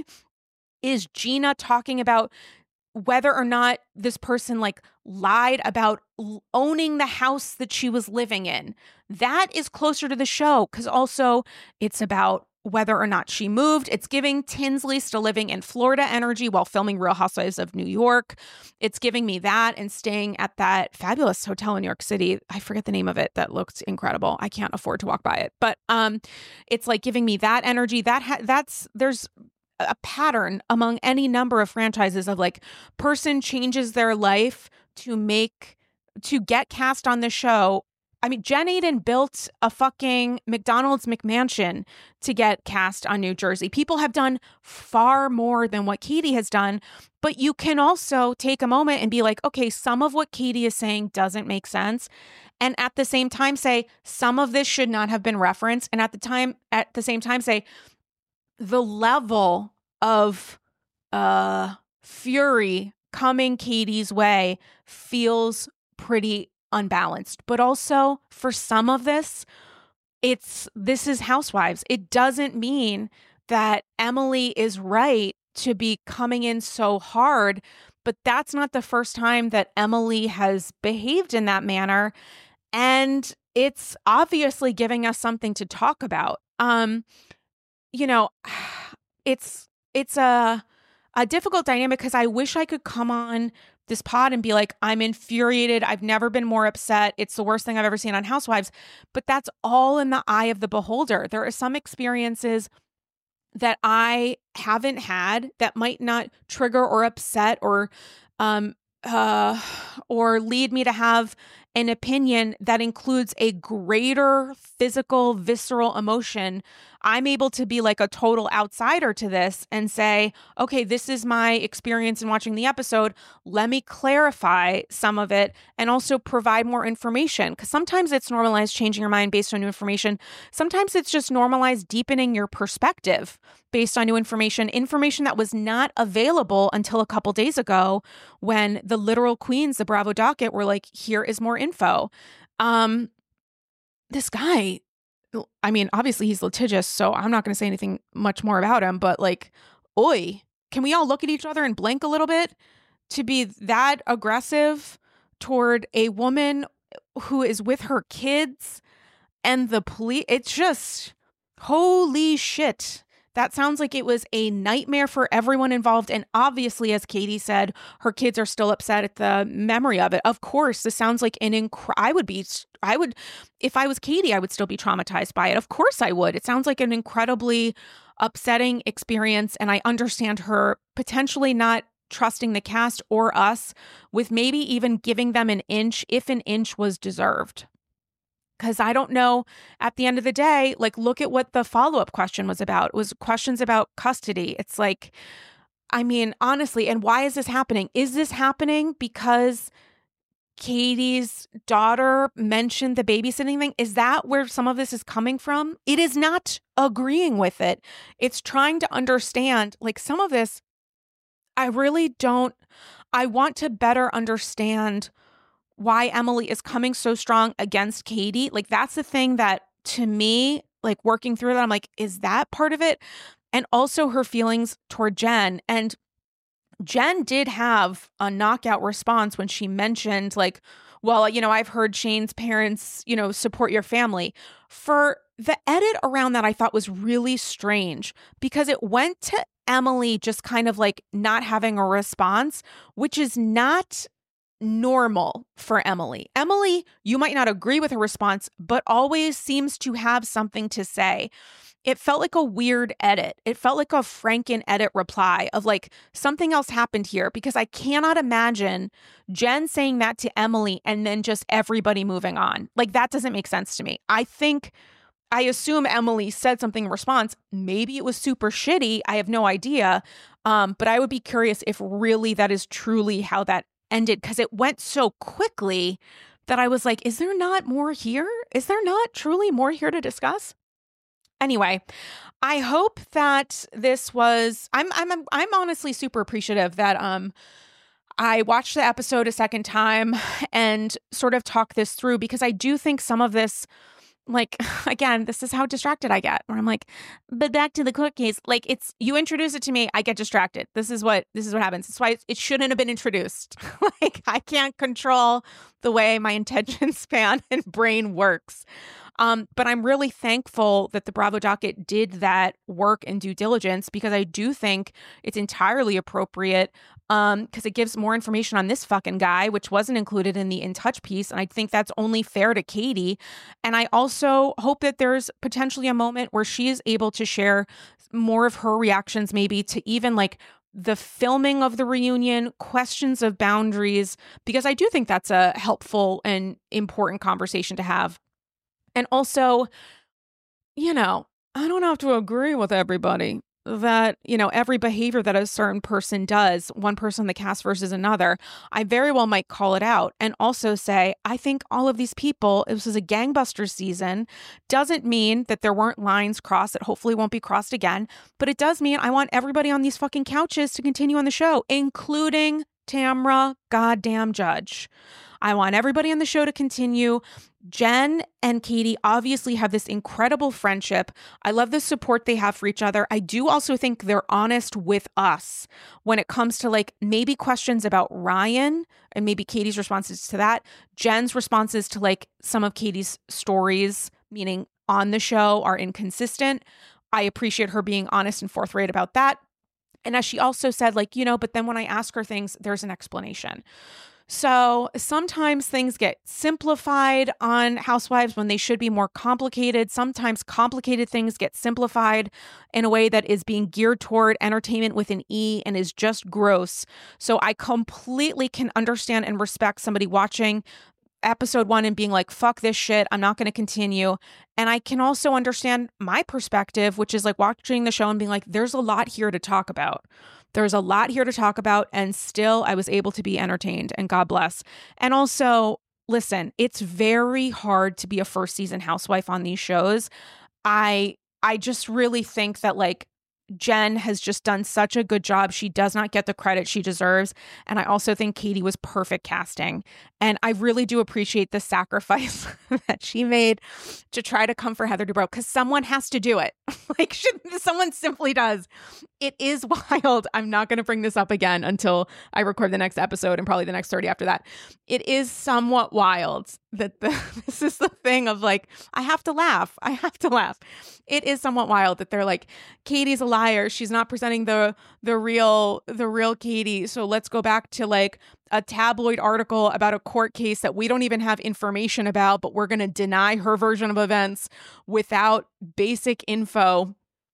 Speaker 1: is Gina talking about whether or not this person like lied about owning the house that she was living in. That is closer to the show because also it's about whether or not she moved. It's giving Tinsley still living in Florida energy while filming Real Housewives of New York. It's giving me that and staying at that fabulous hotel in New York City. I forget the name of it. That looked incredible. I can't afford to walk by it, but um, it's like giving me that energy. That ha- that's there's a pattern among any number of franchises of like person changes their life to make, to get cast on the show. I mean, Jen Aydin built a fucking McDonald's McMansion to get cast on New Jersey. People have done far more than what Katie has done, but you can also take a moment and be like, okay, some of what Katie is saying doesn't make sense. And at the same time say, some of this should not have been referenced. And at the time, at the same time say, the level of uh, fury coming Katie's way feels pretty unbalanced. But also for some of this, it's this is Housewives. It doesn't mean that Emily is right to be coming in so hard, but that's not the first time that Emily has behaved in that manner. And it's obviously giving us something to talk about. Um, you know, it's it's a a difficult dynamic because I wish I could come on this pod and be like, I'm infuriated. I've never been more upset. It's the worst thing I've ever seen on Housewives. But that's all in the eye of the beholder. There are some experiences that I haven't had that might not trigger or upset or um uh or lead me to have an opinion that includes a greater physical, visceral emotion, I'm able to be like a total outsider to this and say, okay, this is my experience in watching the episode. Let me clarify some of it and also provide more information. Because sometimes it's normalized changing your mind based on new information. Sometimes it's just normalized deepening your perspective based on new information, information that was not available until a couple days ago when the literal queens, the Bravo docket, were like, here is more info. Um, this guy, I mean, obviously he's litigious, so I'm not going to say anything much more about him, but like, oi, can we all look at each other and blink a little bit? To be that aggressive toward a woman who is with her kids and the police, it's just, holy shit. That sounds like it was a nightmare for everyone involved. And obviously, as Katie said, her kids are still upset at the memory of it. Of course, this sounds like an inc- I would be, I would, if I was Katie, I would still be traumatized by it. Of course I would. It sounds like an incredibly upsetting experience. And I understand her potentially not trusting the cast or us with maybe even giving them an inch if an inch was deserved. Because I don't know, at the end of the day, like, look at what the follow-up question was about. It was questions about custody. It's like, I mean, honestly, and why is this happening? Is this happening because Katie's daughter mentioned the babysitting thing? Is that where some of this is coming from? It is not agreeing with it. It's trying to understand, like, some of this, I really don't, I want to better understand why Emily is coming so strong against Katie. Like, that's the thing that, to me, like, working through that, I'm like, is that part of it? And also her feelings toward Jen. And Jen did have a knockout response when she mentioned, like, well, you know, I've heard Shane's parents, you know, support your family. For the edit around that, I thought was really strange because it went to Emily just kind of like not having a response, which is not normal for Emily. Emily, you might not agree with her response, but always seems to have something to say. It felt like a weird edit. It felt like a Franken edit reply of like, something else happened here, because I cannot imagine Jen saying that to Emily and then just everybody moving on. Like, that doesn't make sense to me. I think, I assume Emily said something in response. Maybe it was super shitty. I have no idea. Um, but I would be curious if really that is truly how that ended, because it went so quickly that I was like, is there not more here? Is there not truly more here to discuss? Anyway, I hope that this was, I'm I'm I'm honestly super appreciative that um I watched the episode a second time and sort of talked this through, because I do think some of this, like, again, this is how distracted I get, where I'm like, but back to the court case. Like, it's, you introduce it to me, I get distracted. This is what, this is what happens. That's why it shouldn't have been introduced. Like, I can't control the way my attention span and brain works. Um, but I'm really thankful that the Bravo docket did that work and due diligence, because I do think it's entirely appropriate, um, because it gives more information on this fucking guy, which wasn't included in the In Touch piece. And I think that's only fair to Katie. And I also hope that there's potentially a moment where she is able to share more of her reactions, maybe to even like the filming of the reunion, questions of boundaries, because I do think that's a helpful and important conversation to have. And also, you know, I don't have to agree with everybody that, you know, every behavior that a certain person does, one person in the cast versus another, I very well might call it out and also say, I think all of these people, this is a gangbuster season, doesn't mean that there weren't lines crossed that hopefully won't be crossed again. But it does mean I want everybody on these fucking couches to continue on the show, including Tamra goddamn Judge. I want everybody on the show to continue. Jen and Katie obviously have this incredible friendship. I love the support they have for each other. I do also think they're honest with us when it comes to like maybe questions about Ryan and maybe Katie's responses to that. Jen's responses to like some of Katie's stories, meaning on the show, are inconsistent. I appreciate her being honest and forthright about that. And as she also said, like, you know, but then when I ask her things, there's an explanation. So sometimes things get simplified on Housewives when they should be more complicated. Sometimes complicated things get simplified in a way that is being geared toward entertainment with an E and is just gross. So I completely can understand and respect somebody watching episode one and being like, fuck this shit, I'm not going to continue. And I can also understand my perspective, which is like watching the show and being like, there's a lot here to talk about. There's a lot here to talk about. And still I was able to be entertained, and God bless. And also, listen, it's very hard to be a first season housewife on these shows. I I just really think that like Jen has just done such a good job. She does not get the credit she deserves. And I also think Katie was perfect casting. And I really do appreciate the sacrifice that she made to try to come for Heather Dubrow, because someone has to do it. Like, should, someone simply does. It is wild. I'm not going to bring this up again until I record the next episode and probably the next thirty after that. It is somewhat wild that the, this is the thing of like, I have to laugh. I have to laugh. It is somewhat wild that they're like, Katie's a liar. She's not presenting the the real the real Katie. So let's go back to like a tabloid article about a court case that we don't even have information about, but we're going to deny her version of events without basic info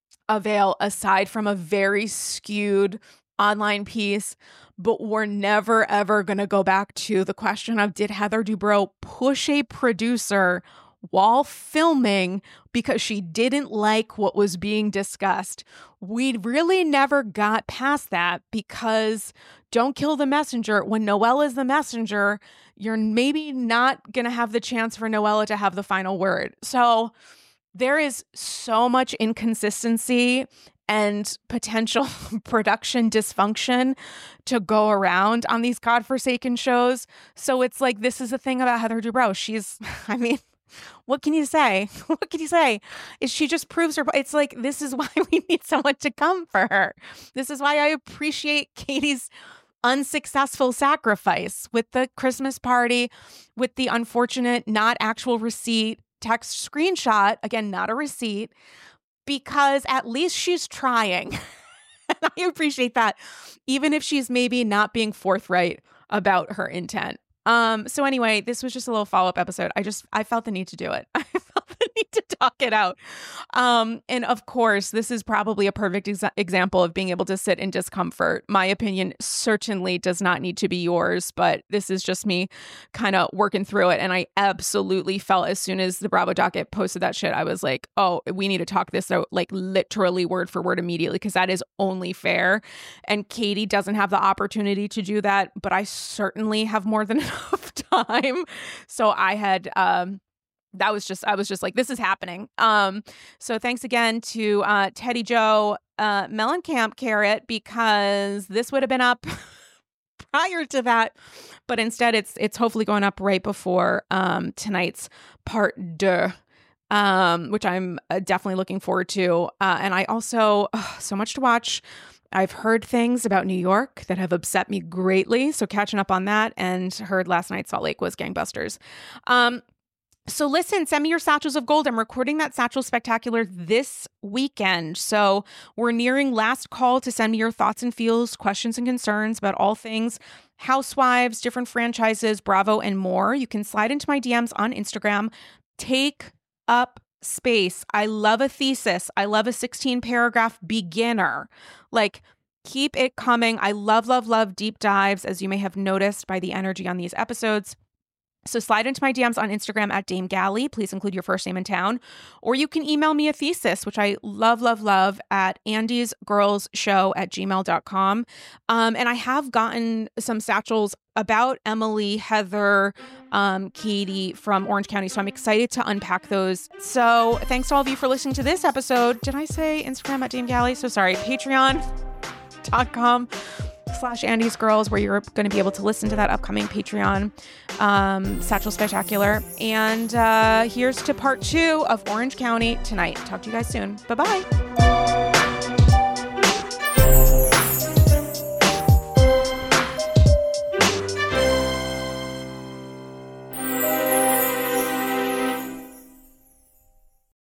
Speaker 1: avail aside from a very skewed online piece. But we're never, ever going to go back to the question of, did Heather Dubrow push a producer while filming because she didn't like what was being discussed? We really never got past that, because don't kill the messenger. When Noella is the messenger, you're maybe not going to have the chance for Noella to have the final word. So there is so much inconsistency and potential production dysfunction to go around on these godforsaken shows. So it's like, this is the thing about Heather Dubrow. She's, I mean, what can you say? What can you say? Is she just proves her? It's like, this is why we need someone to come for her. This is why I appreciate Katie's unsuccessful sacrifice with the Christmas party, with the unfortunate, not actual receipt text screenshot. Again, not a receipt, because at least she's trying. And I appreciate that, even if she's maybe not being forthright about her intent. Um, so anyway, this was just a little follow-up episode. I just, I felt the need to do it. I felt the need to talk it out. Um, and of course, this is probably a perfect exa- example of being able to sit in discomfort. My opinion certainly does not need to be yours, but this is just me kind of working through it. And I absolutely felt, as soon as the Bravo docket posted that shit, I was like, oh, we need to talk this out, like literally word for word immediately, because that is only fair. And Katie doesn't have the opportunity to do that, but I certainly have more than enough time. So I had, um, that was just, I was just like, this is happening. Um, so thanks again to uh, Teddy Joe, uh, Mellencamp Carrot, because this would have been up prior to that, but instead it's it's hopefully going up right before um, tonight's part deux, um, which I'm uh, definitely looking forward to. Uh, and I also, oh, so much to watch. I've heard things about New York that have upset me greatly, so catching up on that, and heard last night Salt Lake was gangbusters. Um, so listen, send me your satchels of gold. I'm recording that Satchel Spectacular this weekend, so we're nearing last call to send me your thoughts and feels, questions and concerns about all things Housewives, different franchises, Bravo, and more. You can slide into my D Ms on Instagram. Take up space. I love a thesis. I love a sixteen paragraph beginner. Like, keep it coming. I love, love, love deep dives, as you may have noticed by the energy on these episodes. So slide into my D Ms on Instagram at Dame Galley. Please include your first name and town. Or you can email me a thesis, which I love, love, love, at Andy's Girls Show at gmail dot com. Um, and I have gotten some satchels about Emily, Heather, um, Katie from Orange County. So I'm excited to unpack those. So thanks to all of you for listening to this episode. Did I say Instagram at Dame Galley? So sorry. Patreon dot com slash Andy's Girls, where you're going to be able to listen to that upcoming Patreon um, Satchel Spectacular. And uh, here's to part two of Orange County tonight. Talk to you guys soon. Bye-bye.